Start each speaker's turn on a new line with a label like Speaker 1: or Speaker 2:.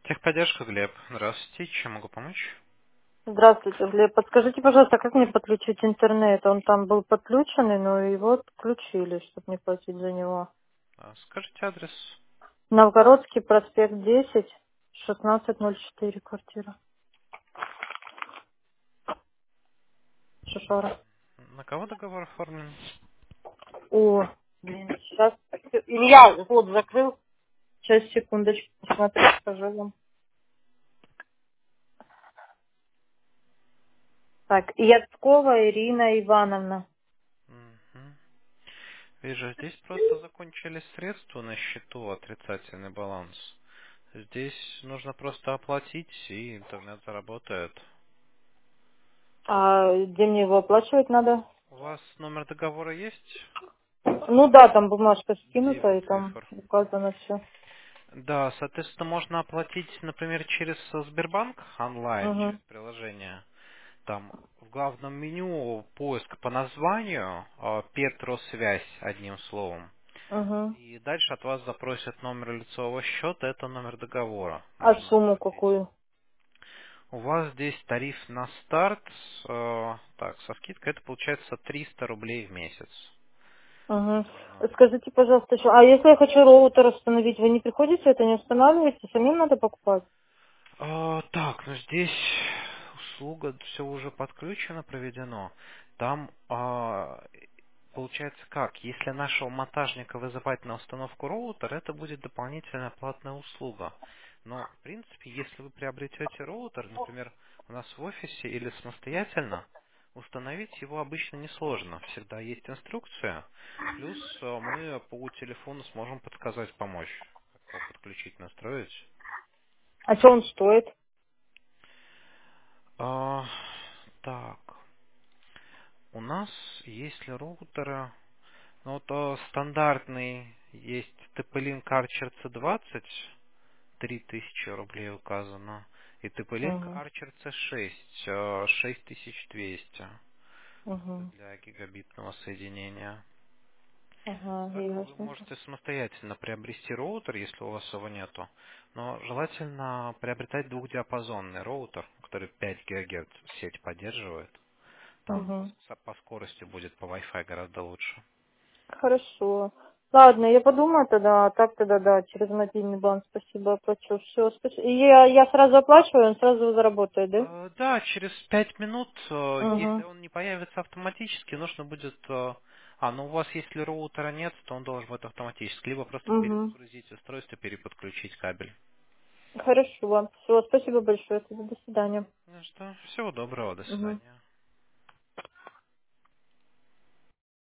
Speaker 1: Техподдержка, Глеб. Здравствуйте. Чем могу помочь?
Speaker 2: Здравствуйте, Глеб. Подскажите, пожалуйста, как мне подключить интернет? Он там был подключенный, но его отключили, чтобы не платить за него.
Speaker 1: Скажите адрес.
Speaker 2: Новгородский проспект 10, 1604, квартира. Шишора.
Speaker 1: На кого договор оформлен?
Speaker 2: О, блин, сейчас. Илья, вот закрыл. Сейчас, секундочку, посмотрю, скажу вам. Так, Яцкова Ирина Ивановна.
Speaker 1: Мгм. Вижу, здесь просто закончились средства на счету, отрицательный баланс. Здесь нужно просто оплатить, и интернет заработает.
Speaker 2: А где мне его оплачивать надо?
Speaker 1: У вас номер договора есть?
Speaker 2: Ну да, там бумажка скинута,
Speaker 1: 9
Speaker 2: и там
Speaker 1: цифр.
Speaker 2: указано все.
Speaker 1: Да, соответственно, можно оплатить, например, через Сбербанк онлайн, через
Speaker 2: Угу,
Speaker 1: приложение. Там в главном меню поиск по названию Петросвязь одним словом.
Speaker 2: угу.
Speaker 1: И дальше от вас запросят номер лицевого счета, это номер договора.
Speaker 2: А
Speaker 1: Можно
Speaker 2: сумму
Speaker 1: оплатить.
Speaker 2: какую?
Speaker 1: У вас здесь тариф на старт, так, со скидкой это получается 300 рублей в месяц.
Speaker 2: Угу.
Speaker 1: Нужно.
Speaker 2: Скажите, пожалуйста, еще, а если я хочу роутер установить, вы не приходите, это не устанавливаете, самим надо покупать?
Speaker 1: Так, ну здесь услуга, все уже подключено, проведено. Там получается как? Если нашего монтажника вызывать на установку роутера, это будет дополнительная платная услуга. Но, в принципе, если вы приобретете роутер, например, у нас в офисе или самостоятельно, установить его обычно несложно. Всегда есть инструкция. Плюс мы по телефону сможем подсказать, помочь, как его подключить, настроить.
Speaker 2: А что он стоит?
Speaker 1: А, так, у нас есть ли роутеры? Ну, вот стандартный есть TP-Link Archer C20, 3000 рублей указано. И TP-Link
Speaker 2: Угу,
Speaker 1: Archer C6, 6200. Это
Speaker 2: угу,
Speaker 1: для гигабитного соединения.
Speaker 2: ага,
Speaker 1: Так, вы
Speaker 2: ясно.
Speaker 1: можете самостоятельно приобрести роутер, если у вас его нету. Но желательно приобретать двухдиапазонный роутер, который 5 ГГц сеть поддерживает. Там
Speaker 2: Угу.
Speaker 1: по скорости будет по Wi-Fi гораздо лучше.
Speaker 2: Хорошо. Ладно, я подумаю тогда, а так тогда, да, через мобильный банк, спасибо, оплачу. Все, спасибо. И я сразу оплачиваю, он сразу заработает, да?
Speaker 1: Да, через 5 минут, если
Speaker 2: Угу,
Speaker 1: он не появится автоматически, нужно будет... ну у вас если роутера нет, то он должен быть автоматически. Либо просто
Speaker 2: угу.
Speaker 1: перезагрузить устройство, переподключить кабель.
Speaker 2: Хорошо. Все, спасибо большое, тогда до свидания.
Speaker 1: Ну что, всего доброго, до
Speaker 2: Угу.
Speaker 1: свидания.